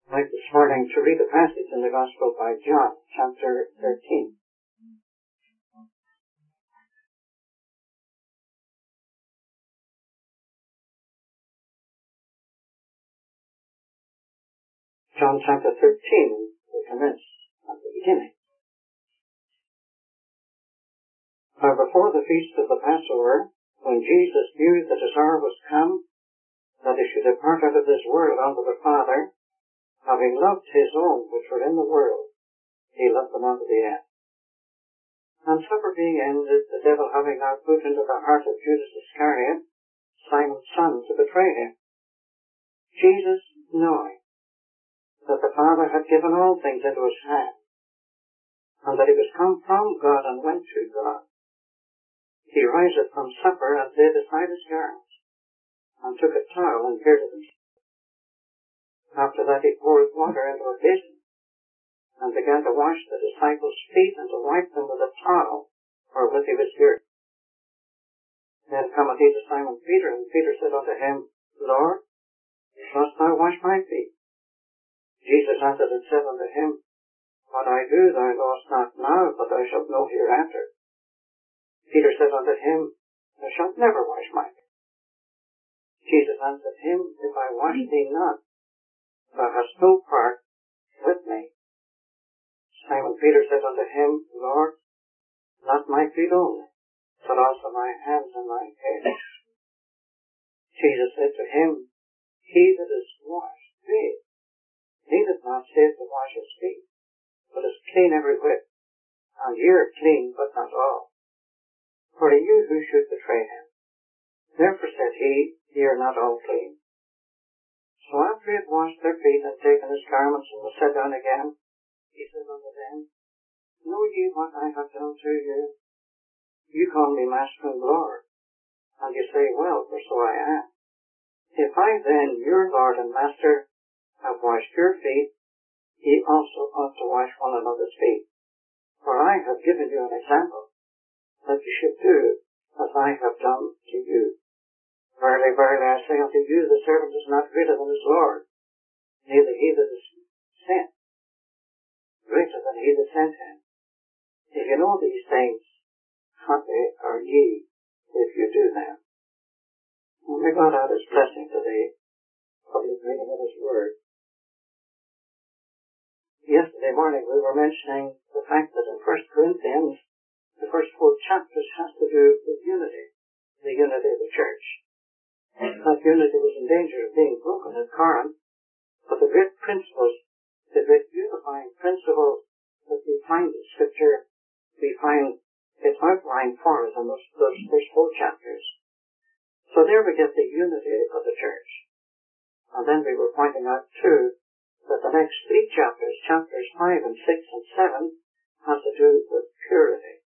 I'd like this morning to read a passage in the Gospel by John, chapter 13. John chapter 13 will commence at the beginning. Now before the feast of the Passover, when Jesus knew that his hour was come, that he should depart out of this world unto the Father, having loved his own which were in the world, he loved them unto the end. And supper being ended, the devil having now put into the heart of Judas Iscariot, Simon's son, to betray him, Jesus, knowing that the Father had given all things into his hand, and that he was come from God and went to God, he riseth from supper and laid aside his garments, and took a towel and girded himself. After that he poured water into a basin, and began to wash the disciples' feet, and to wipe them with a towel wherewith he was girded. Then cometh he to Simon Peter, and Peter said unto him, Lord, dost thou wash my feet? Jesus answered and said unto him, What I do thou knowest not now, but thou shalt know hereafter. Peter said unto him, Thou shalt never wash my feet. Jesus answered him, If I wash thee not, thou hast no part with me. Simon Peter said unto him, Lord, not my feet only, but also my hands and my head. Jesus said to him, He that is washed bathed, needeth not save to wash his feet, but is clean every whit, and ye are clean, but not all. For he knew who should betray him. Therefore said he, Ye are not all clean. So after he had washed their feet, and taken his garments, and was set down again, he said unto them, Know ye what I have done to you? You call me Master and Lord, and you say, Well, for so I am. If I then, your Lord and Master, have washed your feet, ye also ought to wash one another's feet. For I have given you an example, that you should do as I have done to you. Verily, verily, I say unto you, the servant is not greater than his Lord, neither he that is sent greater than he that sent him. If you know these things, happy are ye if you do them. And may God add his blessing to the public reading of his word. Yesterday morning we were mentioning the fact that in 1 Corinthians, the first 4 chapters has to do with unity, the unity of the church. That unity was in danger of being broken at Corinth, but the great principles, the great unifying principles that we find in Scripture, we find it outlined for us in those first 4 chapters. So there we get the unity of the church. And then we were pointing out too that the next 3 chapters, chapters 5 and 6 and 7, has to do with purity.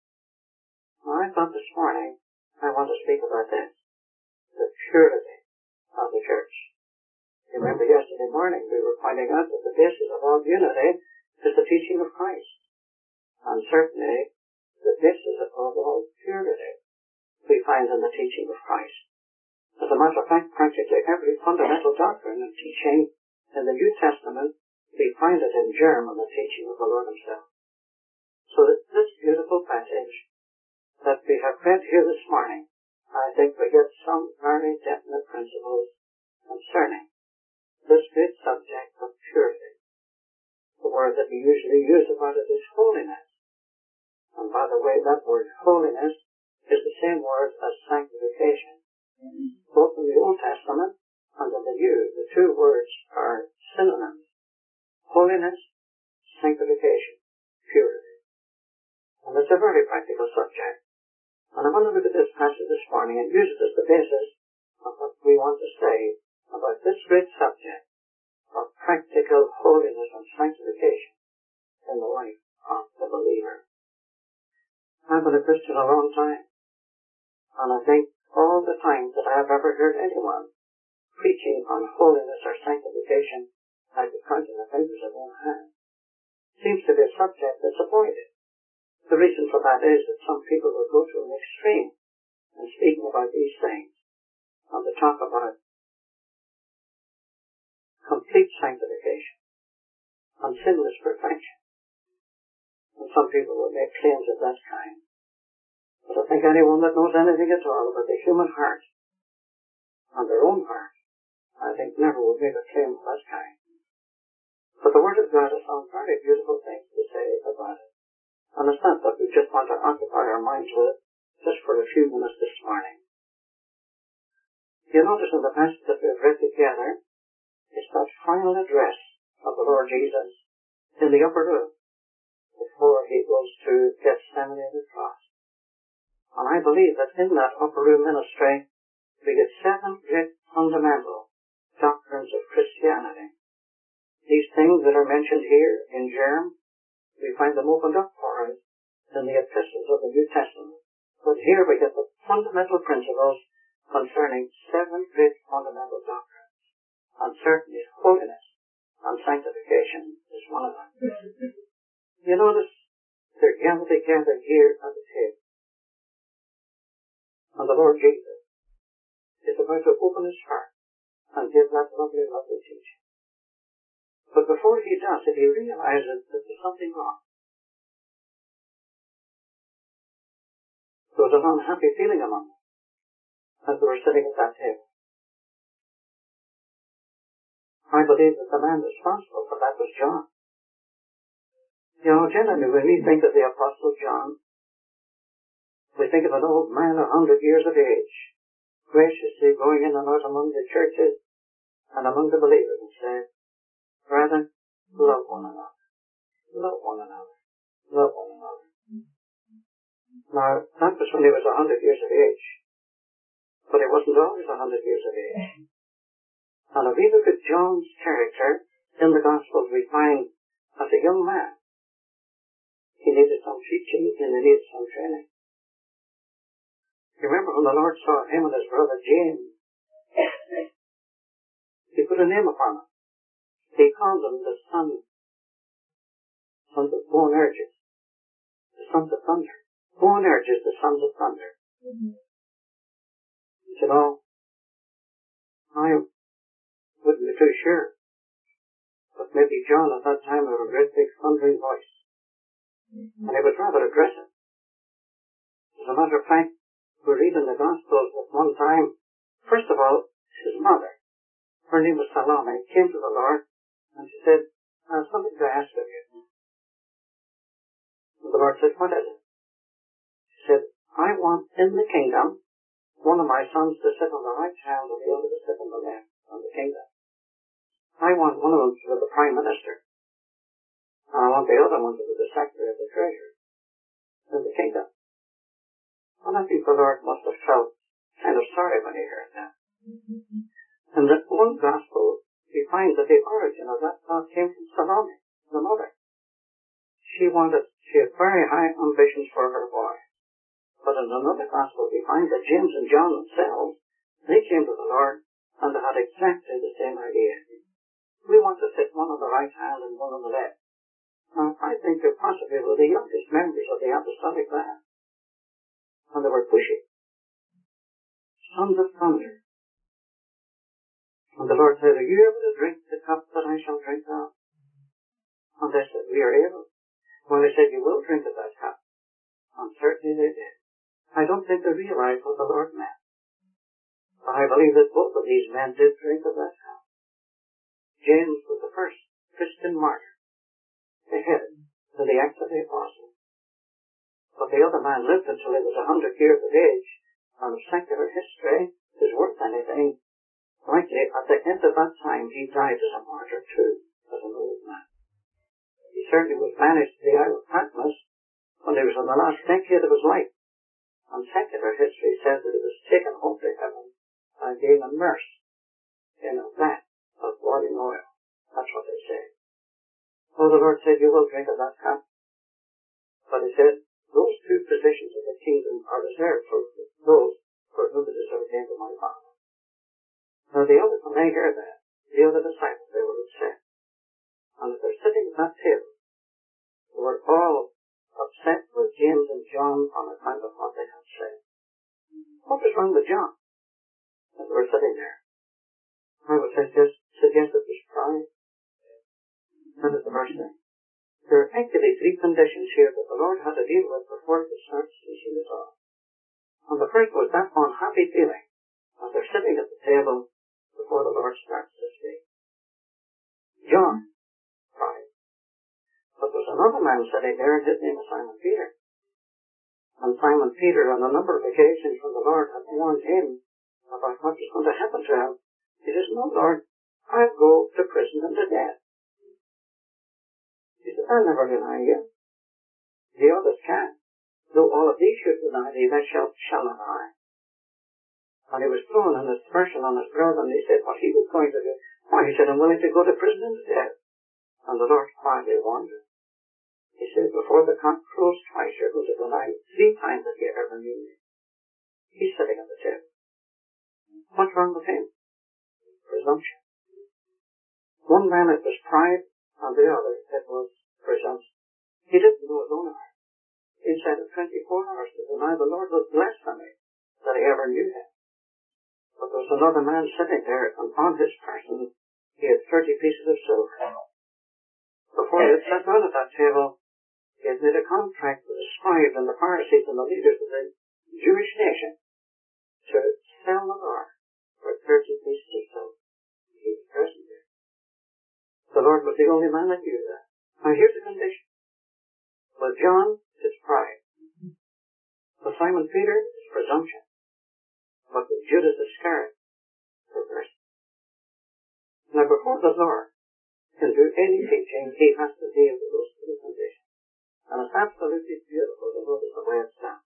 Now I thought this morning I want to speak about this, the purity of the church. Remember yesterday morning we were pointing out that the basis of all unity is the teaching of Christ. And certainly the basis of all purity we find in the teaching of Christ. As a matter of fact, practically every fundamental doctrine and teaching in the New Testament, we find it in germ in the teaching of the Lord himself. So that this beautiful passage that we have read here this morning, I think we get some very definite principles concerning this great subject of purity. The word that we usually use about it is holiness. And by the way, that word holiness is the same word as sanctification. Both in the Old Testament and in the New, the 2 words are synonyms. Holiness, sanctification, purity. And it's a very practical subject. And I want to look at this passage this morning and use it as the basis of what we want to say about this great subject of practical holiness and sanctification in the life of the believer. I've been a Christian a long time, and I think all the times that I have ever heard anyone preaching on holiness or sanctification, I could count on the fingers of one hand, seems to be a subject that's avoided. The reason for that is that some people will go to an extreme in speaking about these things, and they talk about complete sanctification. and sinless perfection. And some people would make claims of that kind. But I think anyone that knows anything at all about the human heart and their own heart, I think never would make a claim of that kind. But the Word of God has some very beautiful things to say about it. And it's not that we just want to occupy our minds with it just for a few minutes this morning. You notice in the passage that we've read together, it's that final address of the Lord Jesus in the upper room before he goes to Gethsemane and the cross. And I believe that in that upper room ministry, we get 7 great fundamental doctrines of Christianity. These things that are mentioned here in Jerem, we find them opened up for us in the epistles of the New Testament. But here we get the fundamental principles concerning 7 great fundamental doctrines. And certainly holiness and sanctification is one of them. You notice they're gathered together here at the table. And the Lord Jesus is about to open his heart and give that lovely, lovely teaching. But before he does it, he realizes that there's something wrong. There was an unhappy feeling among them as they were sitting at that table. I believe that the man responsible for that was John. You know, generally when we think of the Apostle John, we think of an old man 100 years of age, graciously going in and out among the churches and among the believers and saying, "Brethren, love one another. Love one another. Love one another." Now, that was when he was 100 years of age. But he wasn't always 100 years of age. And if we look at John's character in the Gospels, we find as a young man, he needed some teaching and he needed some training. You remember when the Lord saw him and his brother James, he put a name upon him. He called them the sons of Boanerges, the sons of thunder. Boanerges, the sons of thunder. You know, I wouldn't be too sure, but maybe John at that time had a great big thundering voice, and he was rather aggressive. As a matter of fact, we read in the Gospels that one time, first of all, his mother, her name was Salome, came to the Lord, and she said, "I have something to ask of you." And the Lord said, "What is it?" She said, "I want in the kingdom one of my sons to sit on the right hand and the other to sit on the left of the kingdom. I want one of them to be the Prime Minister, and I want the other one to be the Secretary of the Treasury in the kingdom." And I think the Lord must have felt kind of sorry when he heard that. In the one Gospel, we find that the origin of that thought came from Salome, the mother. She had very high ambitions for her boy. But in another Gospel, we find that James and John themselves, they came to the Lord and they had exactly the same idea. We want to sit one on the right hand and one on the left. Now, I think they possibly were the youngest members of the apostolic band. And they were pushy. Sons of thunder. And the Lord said, "Are you able to drink the cup that I shall drink of?" And they said, "We are able." Well, he said, "You will drink of that cup." And certainly they did. I don't think they realized what the Lord meant. But I believe that both of these men did drink of that cup. James was the first Christian martyr, the head to the Acts of the Apostles. But the other man lived until he was 100 years of age, and if secular history is worth anything, likely at the end of that time he died as a martyr too, as an old man. He certainly was banished to the Isle of Patmos when he was in the last decade of his life. And secular history says that he was taken home to heaven by being immersed in a vat of boiling oil. That's what they say. Well, the Lord said, "You will drink of that cup." But he said, "Those 2 positions of the kingdom are reserved for those for whom it is ordained of my Father." Now the others, when they heard that, the other disciples, they were upset. And as they're sitting at that table, they were all upset with James and John on account of what they had said. What was wrong with John as they were sitting there? I would suggest it was pride. And as the verse conditions here that the Lord had to deal with before He starts teaching us all. And the first was that unhappy feeling as they're sitting at the table before the Lord starts to speak. John cried. But there's another man sitting there, and his name is Simon Peter. And Simon Peter, on a number of occasions when the Lord had warned him about what was going to happen to him, he says, "No, Lord, I'll go to prison and to death." He said, "I'll never deny you. The others can. Though all of these should deny thee, thou shall not I." And he was throwing an aspersion on his brother, and he said what he was going to do. Why, he said, "I'm willing to go to prison and to death." And the Lord quietly warned him. He said, "Before the cock crows twice, you're going to deny 3 times that you ever knew me." He's sitting at the table. What's wrong with him? Presumption. One man it was pride, and the other it was presumption. He didn't know his own heart. Inside of 24 hours to deny the Lord was blasphemy that he ever knew him. But there was another man sitting there, and on his person he had 30 pieces of silver. Before he had sat down at that table, he had made a contract with the scribes and the Pharisees and the leaders of the Jewish nation to sell the Lord for 30 pieces of silver. He was present there. The Lord was the only man that knew that. Now here's the condition. With John, it's pride. With Simon Peter, it's presumption. But with Judas Iscariot, perversion. Now before the Lord can do any teaching, He has to deal with those 2 conditions. And it's absolutely beautiful to notice the way it's done.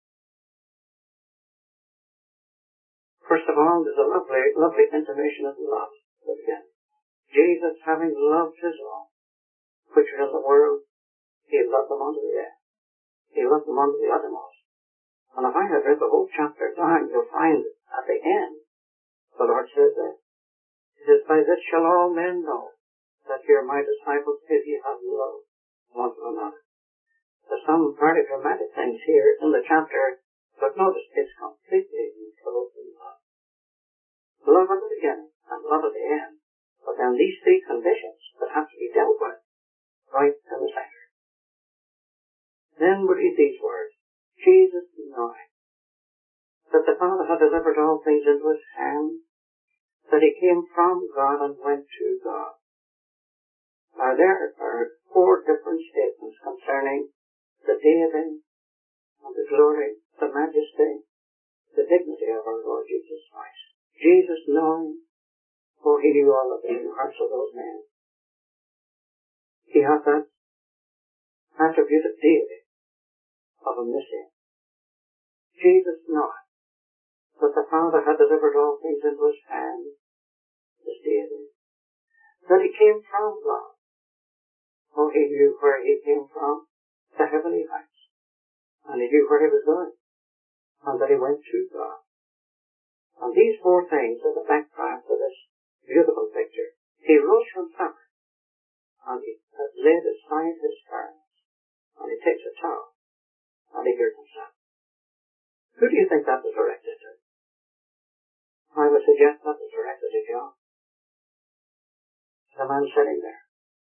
First of all, there's a lovely intimation of love to begin. Jesus, having loved His own, which were in the world, He loved them unto the end. He loved them unto the uttermost. And if I had read the whole chapter down, you'll find at the end, the Lord says that. He says, "By this shall all men know that ye are my disciples, if ye have love one to another." There's some very dramatic things here in the chapter, but notice it's completely enclosed in love. Love at the beginning and love at the end. But then these 3 conditions that have to be dealt with right in the center. Then we read these words. Jesus knowing that the Father had delivered all things into His hand, that He came from God and went to God. Now there are 4 different statements concerning the deity and the glory, the majesty, the dignity of our Lord Jesus Christ. Jesus knowing, for He knew all of the hearts of those men. He had that attribute of deity, of omniscience. Jesus knowing that the Father had delivered all things into His hand, His deity, that He came from God. For He knew where He came from, the heavenly heights, and He knew where He was going, and that He went to God. And these 4 things are the background to this beautiful picture. He rose from supper, and He had laid aside His garments, and He takes a towel, and He girded Himself. Who do you think that was directed to? I would suggest that was directed to John. The man sitting there.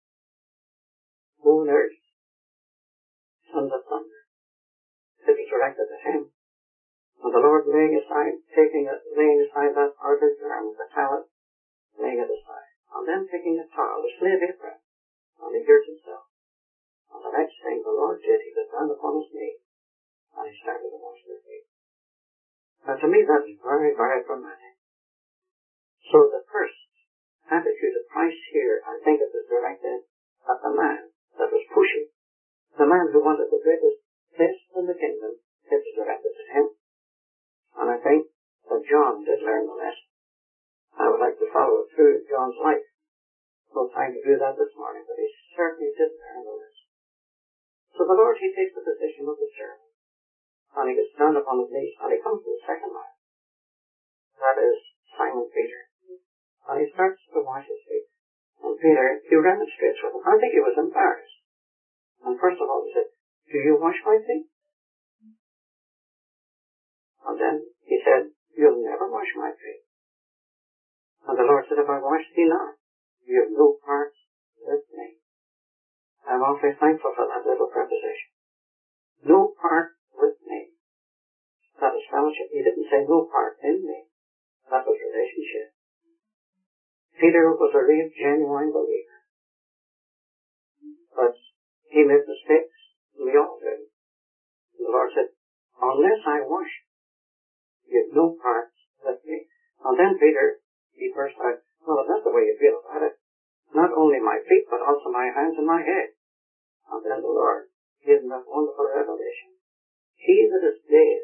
Moon earth, sons of thunder. It was directed to him. And the Lord laying aside that outer garment, the talent, laying it aside. And then taking a towel, a slave apron, and He girded Himself. And the next thing the Lord did, He got down upon His knee, and He started to wash their feet. Now to me that's very, very dramatic. So the first attitude of Christ here, I think it was directed at the man that was pushing. The man who wanted the greatest place in the kingdom, it was directed at him. And I think that John did learn the lesson. I would like to follow through John's life. No time to do that this morning, but he certainly did learn the lesson. So the Lord, He takes the position of the servant, and He gets down upon His knees, and He comes to the second man. That is Simon Peter. And He starts to wash his feet. And Peter, he remonstrates with him. I think he was embarrassed. And first of all he said, "Do you wash my feet?" And then he said, "You'll never wash my feet." And the Lord said, "If I wash thee not, you have no part with me." I awfully thankful for that little preposition. No part with me. That was fellowship. He didn't say no part in me. That was relationship. Peter was a real, genuine believer. But he made mistakes. We all do. The Lord said, unless I wash you, have no part with me. And then Peter, he burst out, well, if that's the way you feel about it, not only my feet, but also my hands and my head. And then the Lord gave him that wonderful revelation. He that is saved,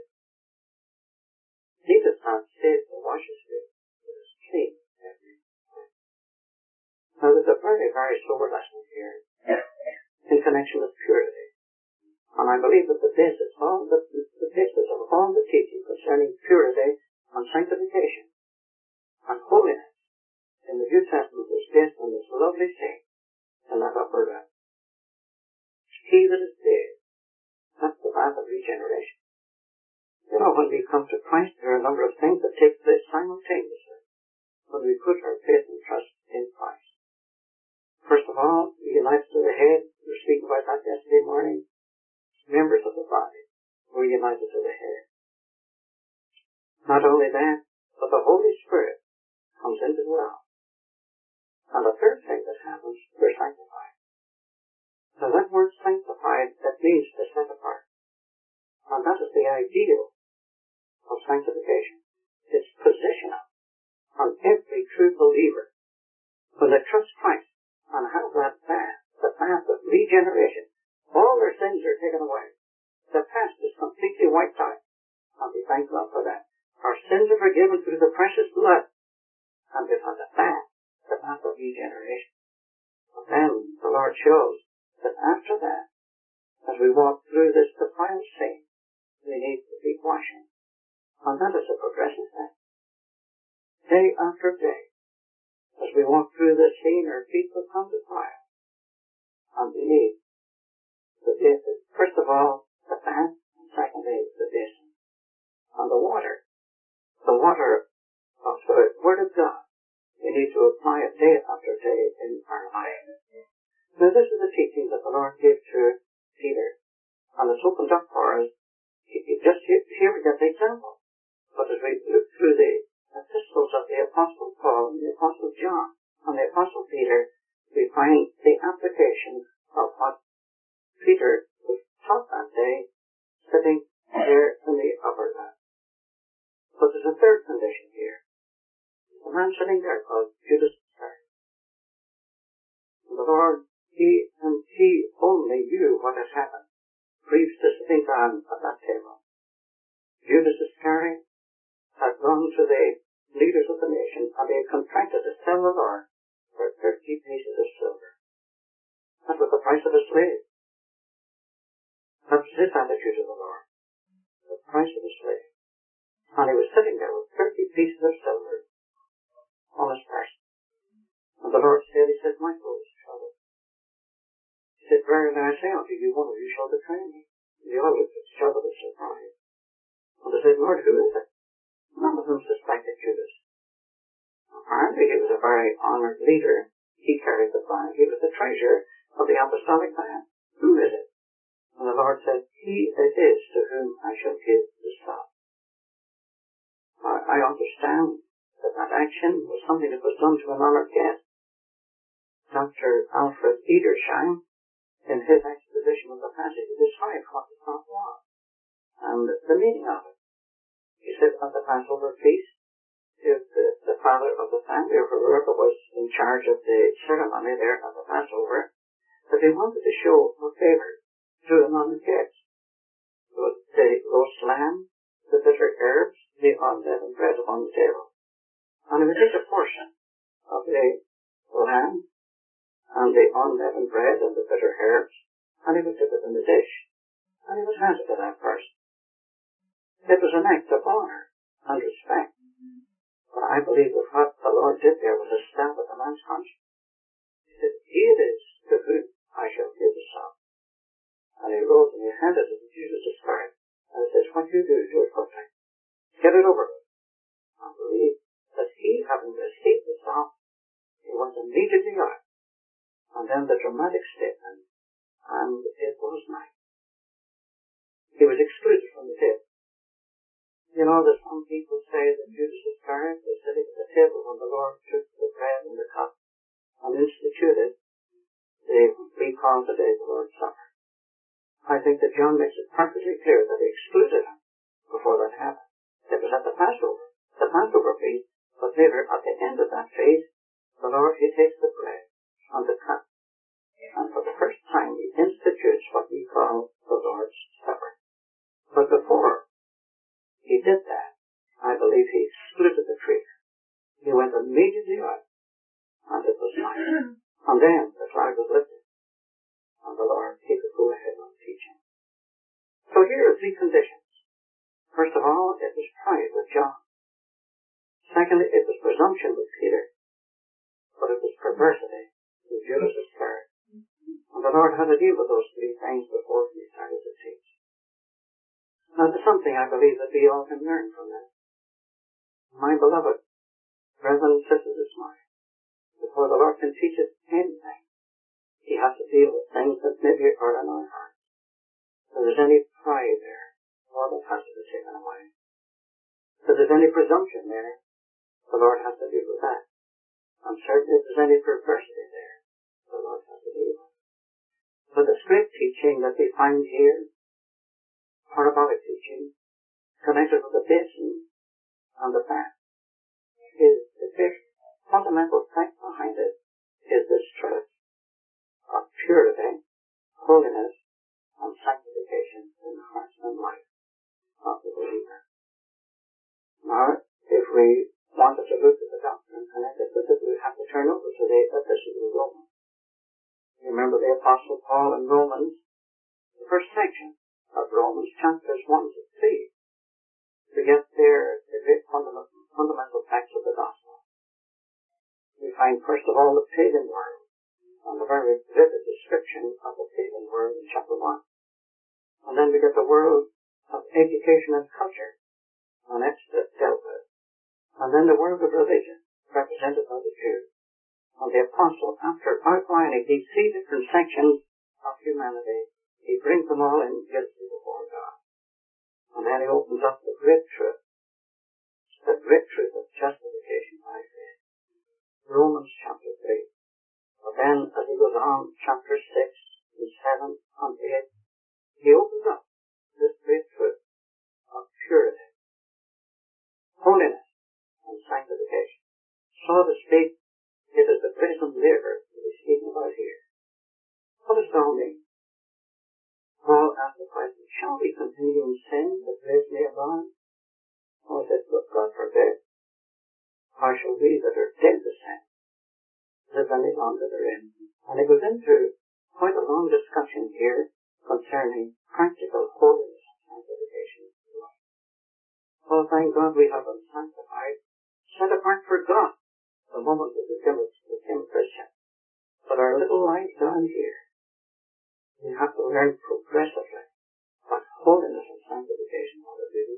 he does not save to wash his feet, but is clean every time. Now there's a very, very sober lesson here in connection with purity. And I believe that the basis of all the teaching concerning purity and sanctification and holiness in the New Testament is based on this lovely saying in that upper room. He that is saved, that's the path of regeneration. You know, when we come to Christ, there are a number of things that take place simultaneously when we put our faith and trust in Christ. First of all, we unite to the head. We were speaking about that yesterday morning. Members of the body were united to the head. Not only that, but the Holy Spirit comes in to dwell. And the third thing that happens, we're sanctified. Now that word sanctified, that means to set apart. And that is the ideal of sanctification. It's positional on every true believer. When they trust Christ and have that path, the path of regeneration, all their sins are taken away. The past is completely wiped out. And we thank God for that. Our sins are forgiven through the precious blood. And we've had the path of regeneration. But then the Lord shows that after that, as we walk through this defiled scene, we need to keep washing. And that is a progressive thing. Day after day, as we walk through this scene, our feet become defiled. And we need the basin. First of all, the path, and secondly, the basin. And the water of the Word of God, we need to apply it day after day in our life. Now this is the teaching that the Lord gave to Peter. And it's opened up for us. Just here we get the example. But as we look through the epistles of the Apostle Paul, and the Apostle John, and the Apostle Peter, we find the application of what Peter was taught that day, sitting there in the upper room. But there's a third condition here. The man sitting there called Judas Iscariot. And the Lord, he only knew what had happened. Preached the sitting down at that table. Judas Iscariot had gone to the leaders of the nation and they had contracted to sell the Lord for 30 pieces of silver. That was the price of a slave. That was his attitude to the Lord. The price of a slave. And he was sitting there with 30 pieces of silver on his person. And the Lord said, he said, my soul is troubled. He said, verily I say unto you, one of you shall betray me. And they all looked at each other with surprise. And they said, Lord, who is it? None of them suspected Judas. Apparently he was a very honored leader. He carried the flag. He was the treasurer of the apostolic band. Who is it? And the Lord said, he it is to whom I shall give the sum. I understand that action was something that was done to an honored guest. Dr. Alfred Edersheim, in his exposition of the passage, described what the thought was and the meaning of it. He said at the Passover feast, if the father of the family, or whoever was in charge of the ceremony there at the Passover, that they wanted to show a favor to an honored guest. The roast lamb, the bitter herbs, the unleavened bread upon the table. And he would take a portion of the lamb and the unleavened bread and the bitter herbs, and he would dip it in the dish, and he would hand it to that person. It was an act of honor and respect. But I believe that what the Lord did there was a stab at the man's conscience. He said, he it is to whom I shall give the sum. And he rose and he handed it to Judas Iscariot. And he says, what you do it quickly. Get it over with. I believe that he, having received the sum, he went immediately out. And then the dramatic statement, and it was night. He was excluded from the table. You know that some people say that Judas Iscariot was sitting at the table when the Lord took the bread and the cup and instituted we call today the Lord's Supper. I think that John makes it perfectly clear that he excluded him before that happened. It was at the Passover feast, but later at the end of that feast, the Lord, he takes the bread and the cup, and for the first time he institutes what we call the Lord's Supper. But before he did that, I believe he excluded the traitor. He went immediately out, and it was night. And then the cloud was lifted, and the Lord, he could go ahead on teaching. So here are three conditions. First of all, it was pride with John. Secondly, it was presumption with Peter. But it was perversity with Judas Iscariot. And the Lord had to deal with those three things before he started to teach. Now, there's something I believe that we all can learn from this. My beloved brothers and sisters this morning, before the Lord can teach us anything, he has to deal with things that maybe are in our hearts. If there's any pride there, all that has to be taken away. If there's any presumption there, the Lord has to deal with that. And certainly if there's any perversity there, the Lord has to deal with it. But the script teaching that we find here, parabolic teaching, connected with the basin and the fat, is the big fundamental fact behind it is this truth of purity, holiness, and sanctification in the heart and life of the believer. Now, if we wanted to look at the doctrine connected with it, we have to turn over to the Epistle of Romans. Remember the Apostle Paul in Romans, the first section of Romans, chapters 1 to 3, to get there the great fundamental facts of the gospel. We find first of all the pagan world, and a very vivid description of the pagan world in chapter 1. And then we get the world of education and culture, and that's dealt with. And then the world of religion, represented by the Jews. And the apostle, after outlining these three different sections of humanity, he brings them all in guilty before God. And then he opens up the great truth of justification by faith. Romans chapter 3. But then, as he goes on, chapter 6 and 7 and 8, he opens up this great truth of purity, holiness, and sanctification. So to speak, it is the present labour that he's speaking about here. What does it all mean? Paul asked the question, shall we continue in sin that grace may abound? Paul said, look, God forbid. How shall we that are dead to sin live any longer therein? And he goes into quite a long discussion here concerning practical holiness and sanctification. Oh, thank God we have been sanctified, set apart for God the moment we became a Christian. But our little life down here, we have to learn progressively what holiness and sanctification are to do.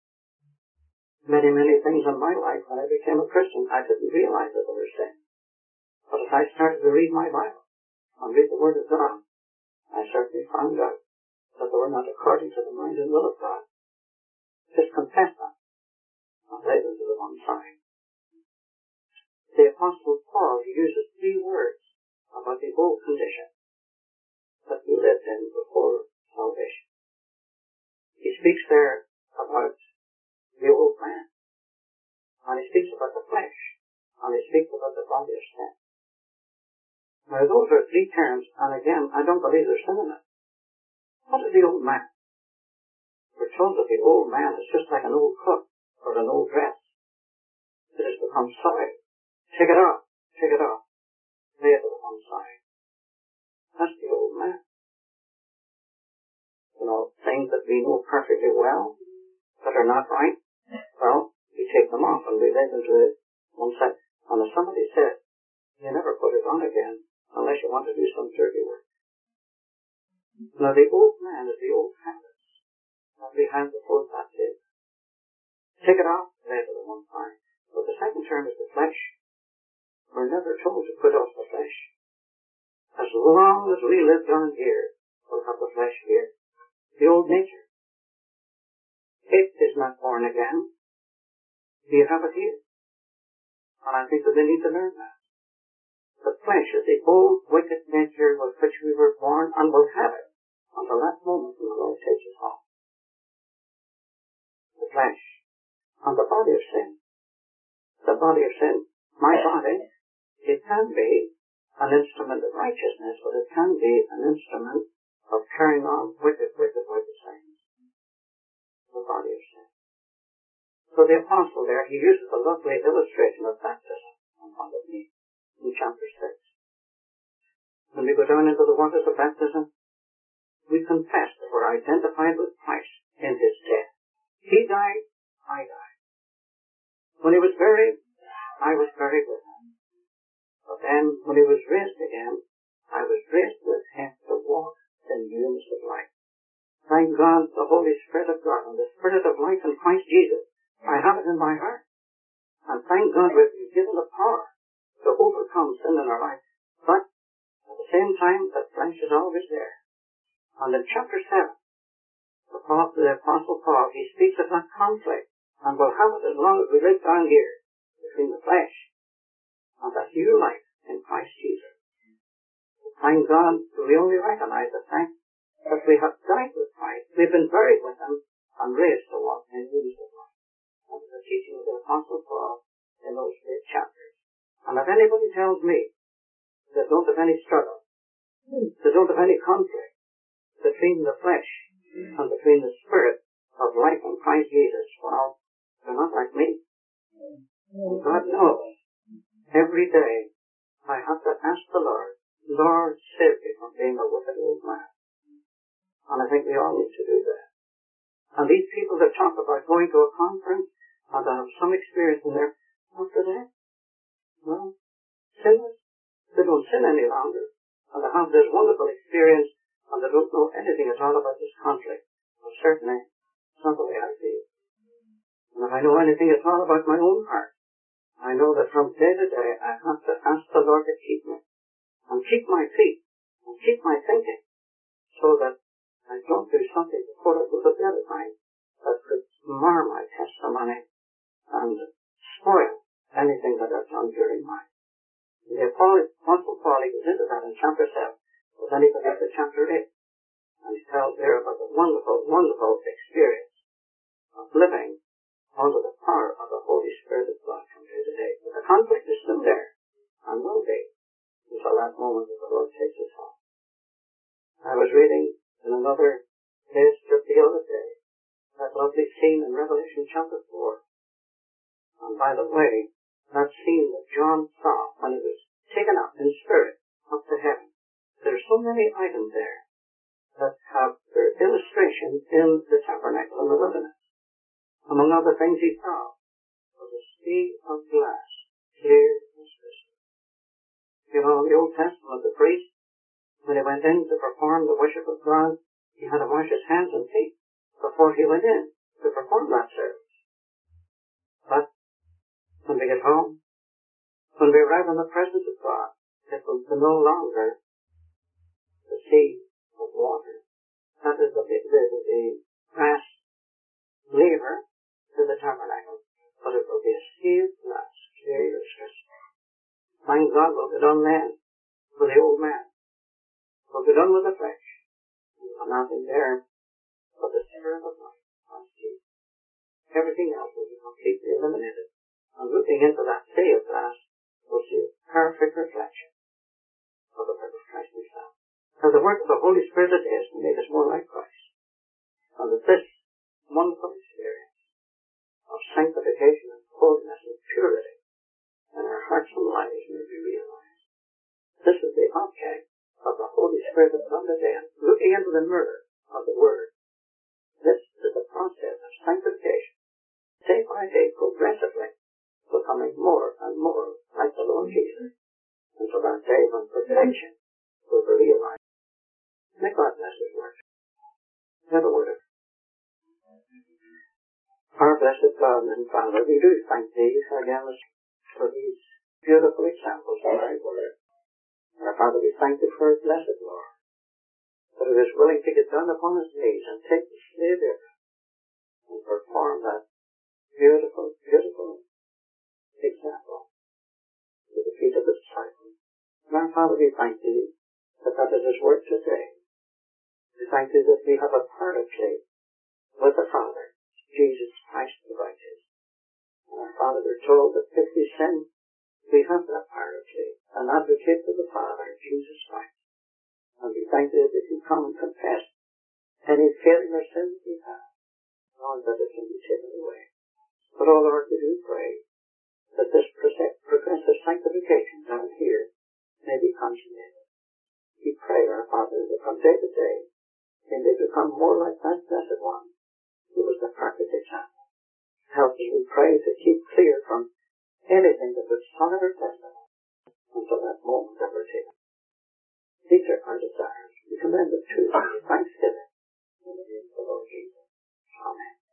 Many things in my life when I became a Christian, I didn't realize that they were sin. But as I started to read my Bible and read the Word of God, I certainly found out that they were not according to the mind and will of God. Just confess them and lay them to the one side. The Apostle Paul, he uses three words about the old condition that we lived in before salvation. He speaks there about the old man, and he speaks about the flesh, and he speaks about the body of sin. Now those are three terms, and again, I don't believe there's sin in it. What is the old man? We're told that the old man is just like an old coat or an old dress. It has become soiled. Take it off, lay it to one side. That's the old man. You know, things that we know perfectly well that are not right, well, we take them off and we lay them to one side. And as somebody said, you never put it on again unless you want to do some dirty work. Now the old man is the old habits that we had before baptism. Take it off, lay it to one side. But the second term is the flesh. We're never told to put off the flesh. As long as we live down here, will have the flesh here. The old nature. It is not born again. You have it here. And I think that we need to learn that. The flesh is the old wicked nature with which we were born and will have it until that moment when the Lord takes us home. The flesh and the body of sin. The body of sin. My body, it can be an instrument of righteousness, but it can be an instrument of carrying on wicked things. The body of sin. So the apostle there, he uses a lovely illustration of baptism in front of me in chapter 6. When we go down into the waters of baptism, we confess that we're identified with Christ in his death. He died, I died. When he was buried, I was buried with him. But then, when he was raised again, I was raised with him to walk in newness of life. Thank God, the Holy Spirit of God and the Spirit of life in Christ Jesus, I have it in my heart. And thank God we've been given the power to overcome sin in our life. But, at the same time, the flesh is always there. And in chapter 7, the Apostle Paul, he speaks of that conflict, and will have it as long as we live down here, between the flesh and that new life in Christ Jesus. Thank God, we only recognize the fact that we have died with Christ, we've been buried with him, and raised to walk in newness of life. That was the teaching of the Apostle Paul in those great chapters. And if anybody tells me they don't have any struggle, they don't have any conflict between the flesh and between the Spirit of life in Christ Jesus, well, they're not like me. God knows. Every day I have to ask the Lord, Lord, save me from being a wicked old man. And I think we all need to do that. And these people that talk about going to a conference and they have some experience in there, after that, well, sinless. They don't sin any longer. And they have this wonderful experience and they don't know anything at all about this conflict. Well, certainly, it's not the way I feel. And if I know anything at all about my own heart, I know that from day to day I have to ask the Lord to keep me, and keep my feet, and keep my thinking, so that I don't do something before I go to bed at night that could mar my testimony and spoil anything that I've done during mine. The Apostle Paul, he goes into that in chapter 7, but then he goes into chapter 8, and he tells there about the wonderful, wonderful experience of living under the power of the Holy Spirit of God from day to day. But the conflict is still there, and will be, until that moment that the Lord takes us home. I was reading in another place just the other day, that lovely scene in Revelation chapter 4. And by the way, that scene that John saw when he was taken up in spirit up to heaven, there are so many items there that have their illustration in the tabernacle in the wilderness. Among other things he saw was a sea of glass, clear as crystal. You know, in the Old Testament, the priest, when he went in to perform the worship of God, he had to wash his hands and feet before he went in to perform that service. But when we get home, when we arrive in the presence of God, it will be no longer the sea of water. That is the brass laver to the tabernacle, but it will be a sea of glass, clear as crystal. Thank God we'll be done then with the old man. We'll be done with the flesh. And nothing there but the Spirit of life, Christ Jesus. Everything else will be completely eliminated. And looking into that sea of glass, we'll see a perfect reflection of the work of Christ himself. Now the work of the Holy Spirit is to make us more like Christ. And that this wonderful experience of sanctification and holiness and purity in our hearts and lives may be realized. This is the object of the Holy Spirit of God again, looking into the mirror of the Word. This is the process of sanctification, day by day, progressively, becoming more and more like the Lord Jesus, until that day when perfection will be realized. May God bless His Word. Hear the Word of our blessed God and Father, we do thank Thee again for these beautiful examples of Thy Word. Our Father, we thank Thee for a blessed Lord, But he was willing to get down upon his knees and take the slave yoke and perform that beautiful, beautiful example to the feet of the disciples. And our Father, we thank thee that that is his work today. We thank thee that we have a paraclete with the Father, Jesus Christ the righteous. And our Father, we're told that if we sin, we have that paraclete, an advocate with the Father, Jesus Christ. And we thank thee that if we come and confess any failing or sins we have, Lord, that it can be taken away. But, oh Lord, we do pray that this progressive sanctification down here may be consummated. We pray, our Father, that from day to day they may become more like that blessed one who was the perfect example. Help us, we pray, to keep clear from anything that would sully our testimony until that moment that we're taken. These are our desires. We commend them to you with thanksgiving in the name of the Lord Jesus. Amen.